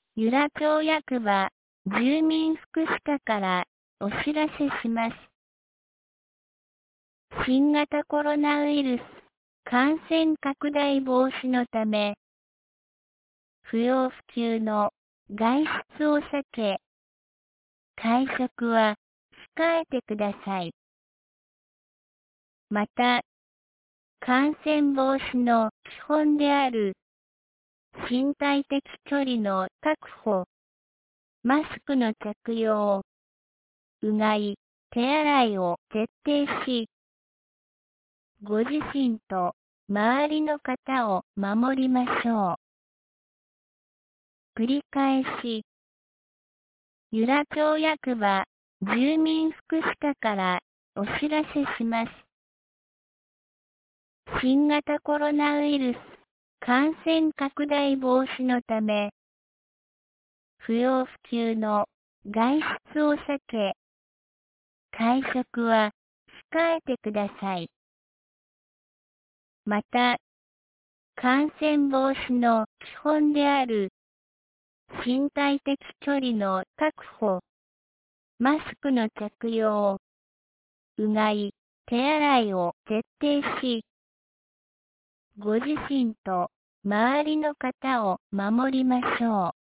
由良町役場住民福祉課からお知らせします。新型コロナウイルス感染拡大防止のため、不要不急の外出を避け、会食は控えてください。また、感染防止の基本である身体的距離の確保、マスクの着用、うがい、手洗いを徹底し、ご自身と周りの方を守りましょう。繰り返し、由良町役場住民福祉課からお知らせします。新型コロナウイルス感染拡大防止のため、不要不急の外出を避け、会食は控えてください。また、感染防止の基本である身体的距離の確保、マスクの着用、うがい、手洗いを徹底し、ご自身と周りの方を守りましょう。